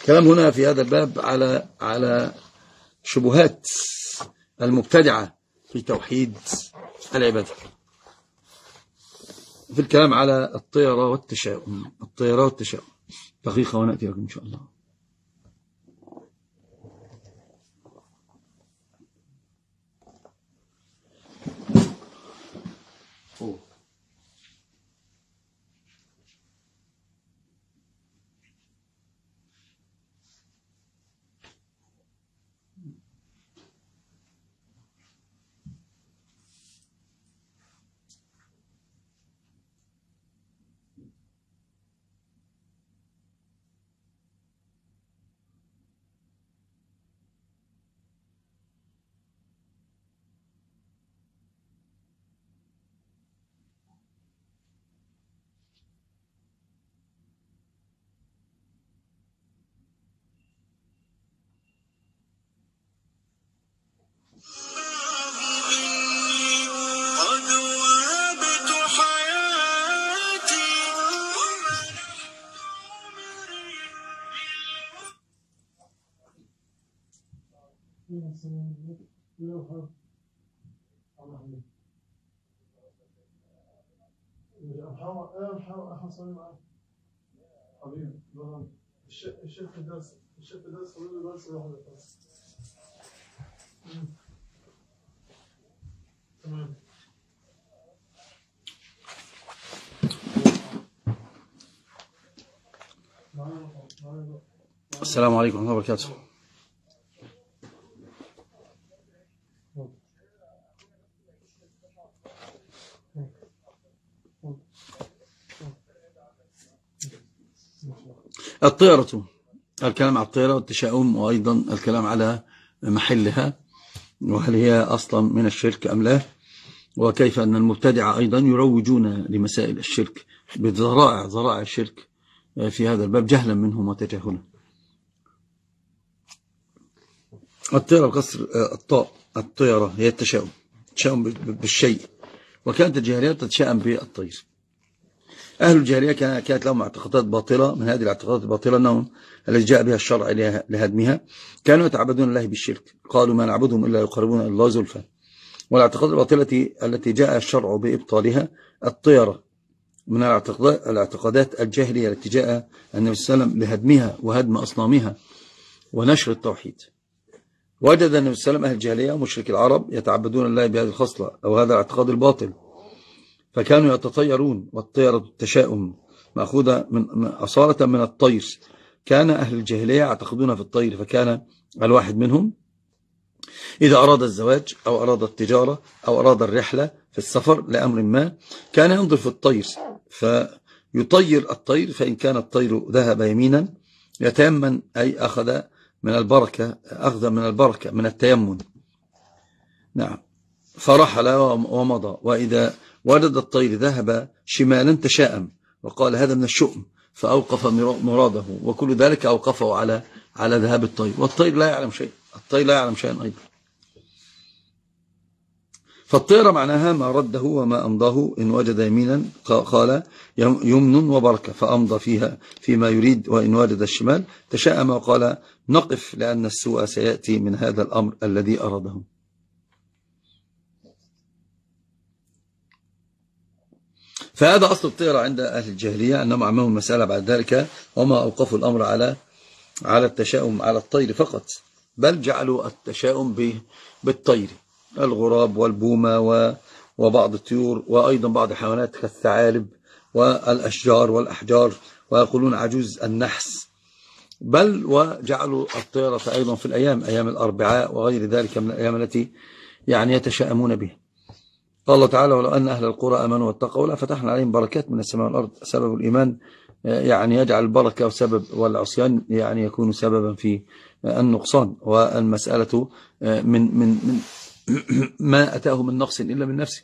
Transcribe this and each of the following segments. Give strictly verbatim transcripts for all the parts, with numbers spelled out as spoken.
كلام هنا في هذا الباب على على شبهات المبتدعة في توحيد العبادة، في الكلام على الطيرة والتشاؤم. الطيرة والتشاؤم دقيقة ونأتي لكم إن شاء الله. أوه. الشيخ الدرس الشيخ الدرس خلوه درس واحد بس. تمام. السلام عليكم ورحمة الله وبركاته. الطيرة، الكلام على الطيرة والتشاؤم، وأيضا الكلام على محلها وهل هي أصلا من الشرك أم لا، وكيف أن المبتدعة أيضا يروجون لمسائل الشرك بذرائع ذرائع الشرك في هذا الباب جهلا منهم وتجاهلا. الطيرة بكسر الطاء، الطيرة هي التشاؤم، التشاؤم بالشيء، وكانت الجاهلية تتشاءم بالطير. أهل الجاهلية كانت لهم اعتقادات باطلة، من هذه الاعتقادات الباطلة أنهم التي جاء بها الشرع لهدمها كانوا يتعبدون الله بالشرك، قالوا ما نعبدهم إلا يقربون إلى الله زلفى. والاعتقادات الباطلة التي جاء الشرع بإبطالها الطيرة، من الاعتقادات الجاهلية التي جاء النبي صلى الله عليه وسلم لهدمها وهدم أصنامها ونشر التوحيد. وجد النبي صلى الله عليه وسلم أهل الجاهلية ومشرك العرب يتعبدون الله بهذه الخصلة أو هذا الاعتقاد الباطل، فكانوا يتطيرون، والطيرة التشاؤم مأخوذة من أصالة من الطير. كان أهل الجاهلية يعتقدون في الطير، فكان الواحد منهم إذا أراد الزواج أو أراد التجارة أو أراد الرحلة في السفر لأمر ما كان ينظر في الطير فيطير الطير، فإن كان الطير ذهب يمينا يتيمن، أي أخذ من البركة، أخذ من البركة من التيمن. نعم، فرحل ومضى، وإذا وجد الطير ذهب شمالا تشاءم وقال هذا من الشؤم، فأوقف مراده، وكل ذلك أوقفه على على ذهاب الطير، والطير لا يعلم شيء، الطير لا يعلم شيئا أيضا. فالطيرة معناها ما رده وما أمضاه، إن وجد يمينا قال يمن وبركة فأمضى فيها فيما يريد، وإن وجد الشمال تشاءم وقال نقف لأن السوء سيأتي من هذا الأمر الذي أراده. فهذا أصل الطيرة عند أهل الجاهلية، أنهم عملوا المسألة بعد ذلك وما أوقفوا الأمر على على التشاؤم على الطير فقط، بل جعلوا التشاؤم بالطير، الغراب والبومة وبعض الطيور، وأيضا بعض الحيوانات كالثعالب والأشجار والأحجار، ويقولون عجوز النحس، بل وجعلوا الطيرة أيضا في الأيام، أيام الأربعاء وغير ذلك من الأيام التي يعني يتشاءمون بها. قال الله تعالى ولو أن أهل القرى آمنوا واتقوا لفتحنا عليهم بركات من السماء والأرض. سبب الإيمان يعني يجعل البركة، وسبب والعصيان يعني يكون سببا في النقصان، والمسألة من من من ما أتاه من نقص إلا من نفسه.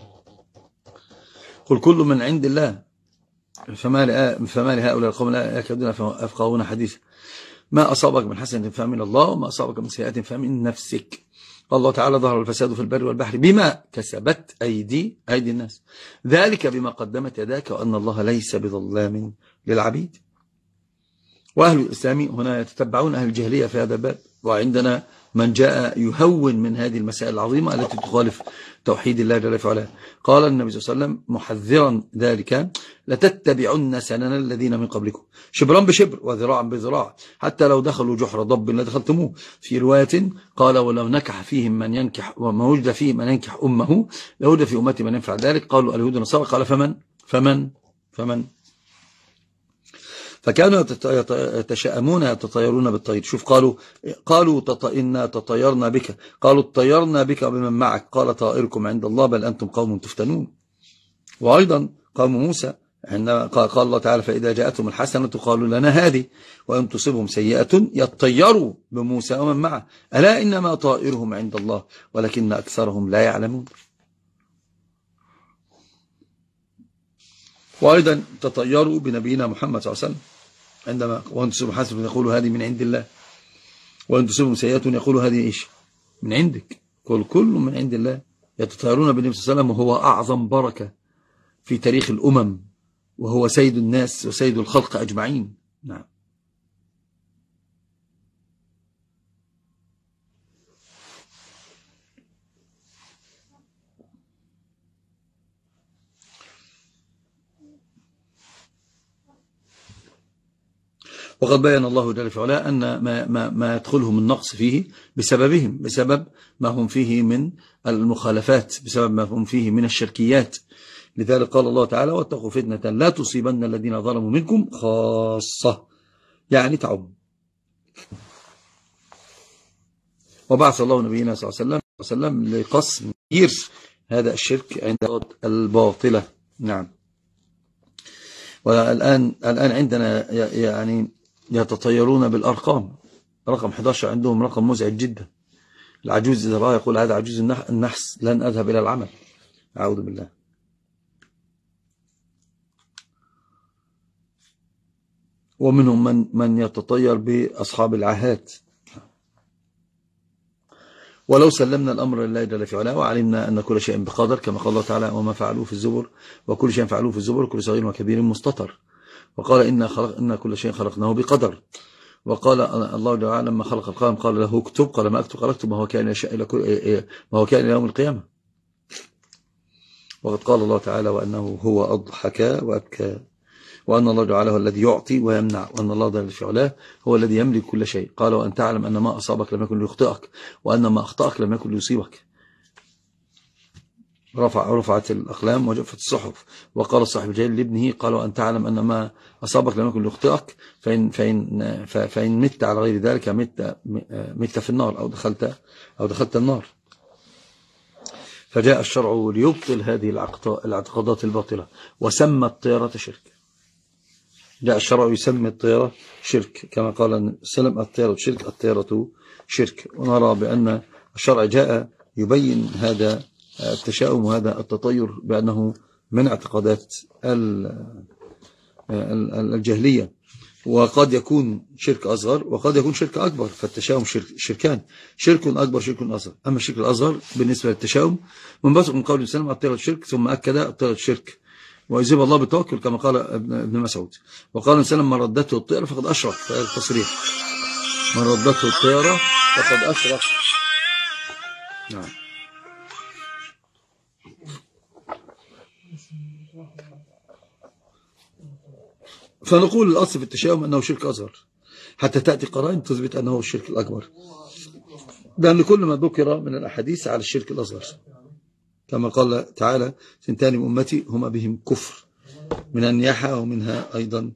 قل كل من عند الله فما فما لهؤلاء القوم لا يكادون يفقهون حديثا. ما أصابك من حسنة فمن الله، وما أصابك من سيئة فمن نفسك. الله تعالى ظهر الفساد في البر والبحر بما كسبت أيدي أيدي الناس، ذلك بما قدمت يداك وأن الله ليس بظلام للعبيد. وأهل الإسلام هنا يتتبعون أهل الجاهلية في هذا الباب. وعندنا من جاء يهون من هذه المسائل العظيمة التي تخالف توحيد الله جل وعلا. قال النبي صلى الله عليه وسلم محذرا ذلك: لتتبعن سنن الذين من قبلكم شبرا بشبر وذراعا بذراع حتى لو دخلوا جحر ضب لدخلتموه. في رواية قال: ولو نكح فيهم من ينكح وما وجد فيهم من ينكح أمه لوجد في أمتي من ينفع ذلك. قالوا اليهود والنصارى. قال: فمن فمن فمن فكانوا يتشاءمون يتطيرون بالطير. شوف، قالوا قالوا إنا تطيرنا بك، قالوا اطيرنا بك وبمن معك، قال: طائركم عند الله بل أنتم قوم تفتنون. وأيضا قوم موسى عندما قال الله تعالى: فإذا جاءتهم الحسنة قالوا لنا هذه وإن تصبهم سيئة يطيروا بموسى ومن معه ألا إنما طائرهم عند الله ولكن أكثرهم لا يعلمون. وأيضا تطيروا بنبينا محمد صلى الله عليه وسلم عندما وإن تصبهم حسنة يقولوا هذه من عند الله وإن تصبهم سيئة يقولوا هذه إيش من عندك. كل كل من عند الله. يتطيرون بالنبي صلى الله عليه وسلم وهو أعظم بركة في تاريخ الأمم، وهو سيد الناس وسيد الخلق أجمعين. نعم. وقد بيّن الله جل وعلا أن ما, ما, ما يدخلهم النقص فيه بسببهم، بسبب ما هم فيه من المخالفات، بسبب ما هم فيه من الشركيات. لذلك قال الله تعالى: واتقوا فتنة لا تصيبن الذين ظلموا منكم خاصة، يعني تعم. وبعث الله نبينا صلى الله عليه وسلم لقسم هذا الشرك عند الباطلة. نعم. والآن الآن عندنا يعني يتطيرون بالأرقام. رقم أحد عشر عندهم رقم مزعج جدا. العجوز إذا رأى يقول: هذا عجوز النحس لن أذهب إلى العمل. أعوذ بالله. ومنهم من من يتطير بأصحاب العاهات. ولو سلمنا الأمر لله جل في علاه وعلمنا أن كل شيء بقدر، كما قال الله تعالى: وما فعلوه في الزبر وكل شيء فعلوه في الزبر كل صغير وكبير مستطر. وقال: إن, خلق إن كل شيء خلقناه بقدر. وقال الله جل وعلا لما خلق القلم قال له اكتب، قال: ما أكتب؟ قال: اكتب ما هو كان إلى ما هو كان إلى يوم القيامة. وقد قال الله تعالى: وأنه هو أضحك وأبكى، وأن الله جعله الذي يعطي ويمنع، وأن الله جل في علاه هو الذي يملك كل شيء. قال: وأن تعلم أن ما أصابك لم يكن ليخطئك وأن ما أخطأك لم يكن ليصيبك. رفع رفعت الأقلام وجفت الصحف. وقال الصاحب الجليل لابنه: قال: وأن تعلم أن ما أصابك لم يكن ليخطئك فإن, فإن, فإن مت على غير ذلك مت, مت في النار أو دخلت, أو دخلت النار. فجاء الشرع ليبطل هذه الاعتقادات الباطلة وسمى الطيرة شرك. جاء الشرع يسمي الطيرة شرك، كما قال سلم: الطيرة شرك، الطيرة شرك. ونرى بأن الشرع جاء يبين هذا التشاؤم وهذا التطير بأنه من اعتقادات الجاهلية، وقد يكون شرك أصغر وقد يكون شرك أكبر. فالتشاؤم شرك شركان: شرك أكبر شرك أصغر. أما الشرك الأصغر بالنسبة للتشاؤم منبثق من قول سلم: الطيرة شرك، ثم أكد: الطيرة شرك ويجيب الله بالتوكل، كما قال ابن مسعود. وقال سلم: من ردته الطيرة فقد أشرك. فالتصريح: من ردته الطيرة فقد أشرك. نعم. فنقول الأصل في التشاؤم أنه شرك أصغر حتى تأتي قرائن تثبت أنه الشرك الأكبر، لأن كل ما ذكر من الأحاديث على الشرك الأصغر، كما قال تعالى: سنتان من أمتي هما بهم كفر، من النياحة ومنها أيضا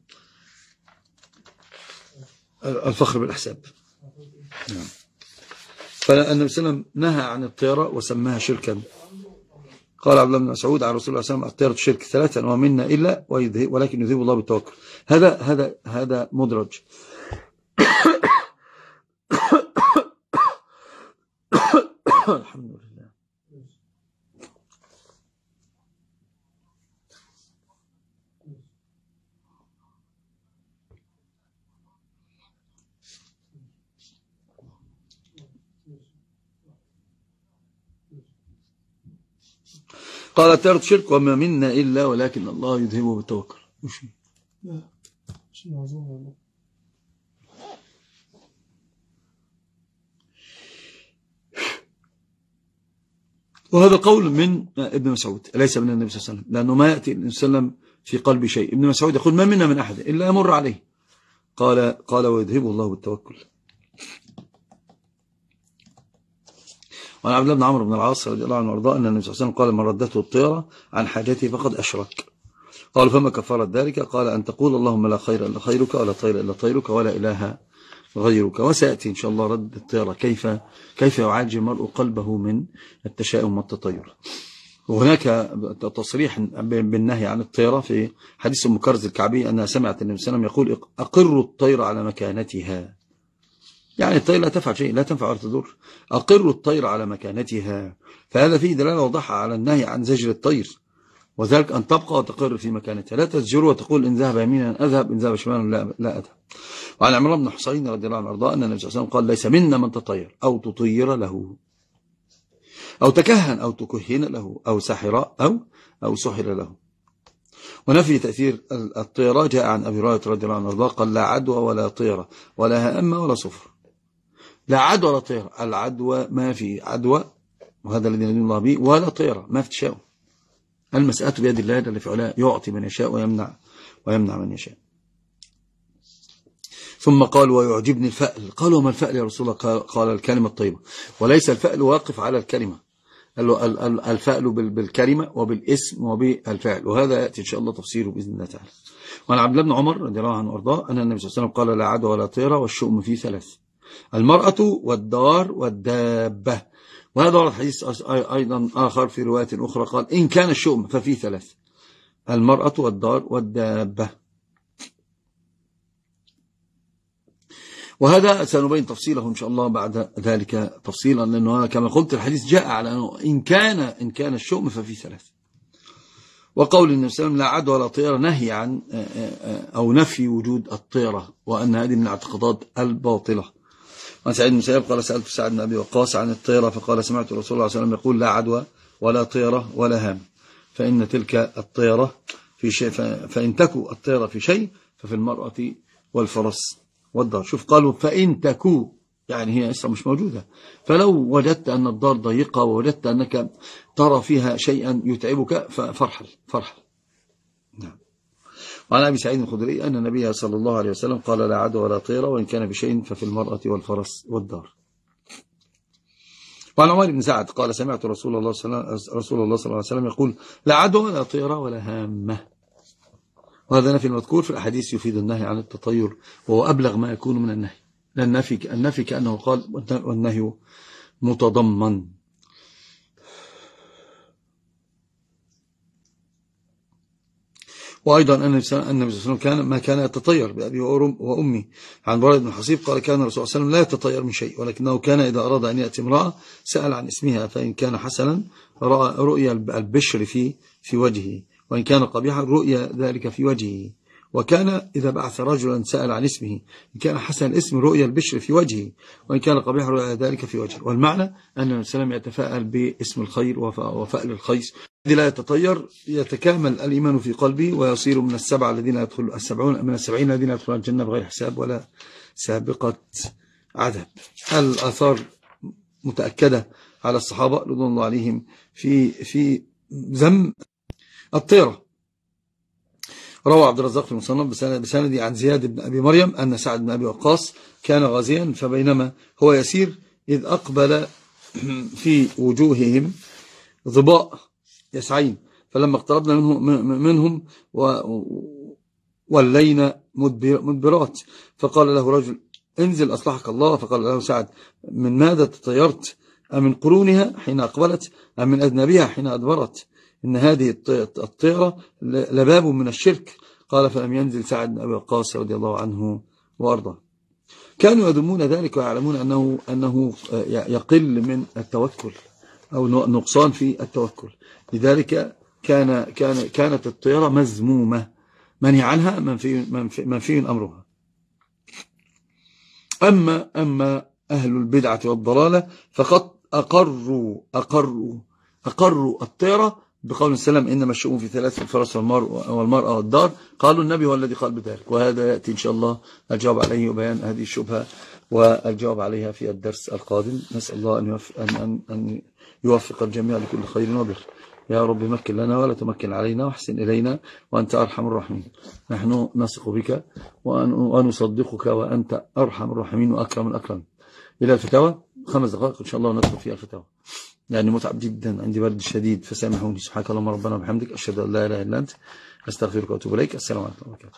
الفخر بالأحساب. نعم. فالنبي صلى الله عليه وسلم نهى عن الطيرة وسماها شركا. قال عبد الله بن مسعود عن رسول الله صلى الله عليه وسلم: الطيرة شرك ثلاثا ومنا إلا ولكن يذهب الله بالتوكل. هذا هذا هذا مدرج. الحمد لله. قال: الطيرة شرك وما منا إلا ولكن الله يذهبه بالتوكل. وهذا قول من ابن مسعود ليس من النبي صلى الله عليه وسلم، لأنه ما يأتي النبي صلى الله عليه وسلم في قلب شيء. ابن مسعود يقول ما منا من أحد إلا يمر عليه، قال قال ويذهبه الله بالتوكل. وعن عبد الله بن عمرو بن العاص رضي الله عنه وارضاه أن النبي صلى الله عليه وسلم قال من ردته الطيرة عن حاجته فقد أشرك. قال فما كفارة ذلك؟ قال أن تقول اللهم لا خير إلا خيرك ولا طير إلا طيرك ولا إله غيرك. وسيأتي إن شاء الله رد الطيرة كيف كيف يعالج المرء قلبه من التشاؤم والتطير. وهناك تصريح بالنهي عن الطيرة في حديث أم كرز الكعبي أنها سمعت النبي صلى الله عليه وسلم يقول أقروا الطير على مكانتها، يعني الطير لا تفعل شيء، لا تنفع ولا تضر، أقروا الطير على مكانتها. فهذا فيه دلالة واضحة على النهي عن زجر الطير، وذلك أن تبقى وتقر في مكانتها، لا تزجر وتقول إن ذهب يمينا أذهب إن ذهب شمالا لا, لا أذهب. وعن عمران بن حسين رضي الله عنه وارضاه أن النبي صلى الله عليه وسلم قال ليس منا من تطير أو تطير له أو تكهن أو تكهن له أو سحر أو أو سحر له. ونفي تأثير الطيرة جاء عن أبي هريرة رضي الله عنه وارضاه قال لا عدوى ولا طيرة ولا هامة ولا صفر. لا عدوى ولا طيرة، العدوى ما في عدوى وهذا الذي ندين الله به، ولا طيرة ما في تشاؤم. المسألة بيد الله جل في علاه يعطي من يشاء ويمنع ويمنع من يشاء. ثم قال ويعجبني الفأل. قالوا ما الفأل يا رسول الله؟ قال الكلمة الطيبة، وليس الفأل واقف على الكلمة، الفأل بالكلمة وبالاسم وبالفعل، وهذا يأتي إن شاء الله تفسيره بإذن الله تعالى. وعن عبد الله بن عمر رضي الله عنه وارضاه أن النبي صلى الله عليه وسلم قال لا عدوى ولا طيرة والشؤم في ثلاث: المرأة والدار والدابة. وهذا ورد حديث أيضا آخر في رواية أخرى قال إن كان الشؤم ففي ثلاث: المرأة والدار والدابة. وهذا سنبين تفصيله إن شاء الله بعد ذلك تفصيلا، لأنه كما قلت الحديث جاء على أنه إن كان إن كان الشؤم ففي ثلاث. وقول النبي صلى الله عليه وسلم لا عدوى ولا طيرة نهي عن أو نفي وجود الطيرة، وأن هذه من الاعتقادات الباطلة. عن سعيد بن مسيب قال سألت سعد بن أبي وقاص عن الطيرة فقال سمعت رسول الله صلى الله عليه وسلم يقول لا عدوى ولا طيرة ولا هام، فإن تلك الطيرة في شيء، فإن تكو الطيرة في شيء ففي المرأة والفرس والدار. شوف قالوا فإن تكو يعني هي لسه مش موجودة، فلو وجدت أن الدار ضيقة ووجدت أنك ترى فيها شيئا يتعبك ففرحل فرحل. نعم. وعن أبي سعيد الخدري أن النبي صلى الله عليه وسلم قال لا عدوى ولا طيرة وإن كان بشيء ففي المرأة والفرس والدار. وعن عمر بن سعد قال سمعت رسول الله رسول الله صلى الله عليه وسلم يقول لا عدوى ولا طيرة ولا هامة. وهذا نفي المذكور في الأحاديث يفيد النهي عن التطير، وهو أبلغ ما يكون من النهي، لأن النفي النفي كأنه قال والنهي متضمن. وأيضا أن النبي صلى الله عليه وسلم كان ما كان يتطير بأبي وأمي. عن بريد بن حصيب قال كان الرسول صلى الله عليه وسلم لا يتطير من شيء، ولكنه كان إذا أراد أن يأتي امرأة سأل عن اسمها، فإن كان حسنا رأى رؤيا البشر في في وجهه، وإن كان قبيحا رؤيا ذلك في وجهه. وكان إذا بعث رجلا سأل عن اسمه، إن كان حسن الاسم رؤيا البشر في وجهه، وإن كان قبيحا رؤيا ذلك في وجهه. والمعنى أن النبي صلى الله عليه وسلم يتفاءل باسم الخير وفأل الخيس. الذي لا يتطير يتكامل الإيمان في قلبه ويصير من السبعة الذين يدخل السبعون من السبعين الذين يدخلون الجنة بغير حساب ولا سابقة عذاب. الآثار متأكدة على الصحابة رضوان الله عليهم في في ذم الطيرة. روى عبد الرزاق في المصنف بسند عن زياد بن أبي مريم أن سعد بن أبي وقاص كان غازيا، فبينما هو يسير إذ أقبل في وجوههم ظباء يسعين، فلما اقتربنا منهم, منهم ولينا مدبرات، فقال له رجل انزل أصلحك الله، فقال له سعد من ماذا تطيرت؟ أمن قرونها حين أقبلت أم من أذنبها حين أدبرت؟ إن هذه الطيرة لباب من الشرك. قال فلم ينزل سعد بن أبي وقاص رضي الله عنه وأرضاه. كانوا يذمون ذلك ويعلمون أنه, أنه يقل من التوكل أو نقصان في التوكل، لذلك كان كان كانت الطيرة مذمومة منهي عنها منفي منفي أمرها. أما أما أهل البدعة والضلالة فقد أقروا أقروا أقروا الطيرة بقول السلام إنما الشؤم في ثلاث: الفرس والمرأة والدار. قالوا النبي هو الذي قال بذلك، وهذا يأتي إن شاء الله الجواب عليه وبيان هذه الشبهة والجواب عليها في الدرس القادم. نسأل الله أن يوفق, أن, أن, أن يوفق الجميع لكل خير وبر. يا رب مكن لنا ولا تمكن علينا واحسن إلينا وأنت أرحم الراحمين. نحن نثق بك ونصدقك وأنت أرحم الراحمين وأكرم الأكرم. إلى الفتاوى خمس دقائق إن شاء الله ندخل فيها الفتاوى، يعني متعب جدا، عندي برد شديد فسامحوني. سبحانك اللهم ربنا وبحمدك، أشهد أن لا إله إلا أنت، أستغفرك وأتوب إليك. السلام عليكم ورحمة الله وبركاته.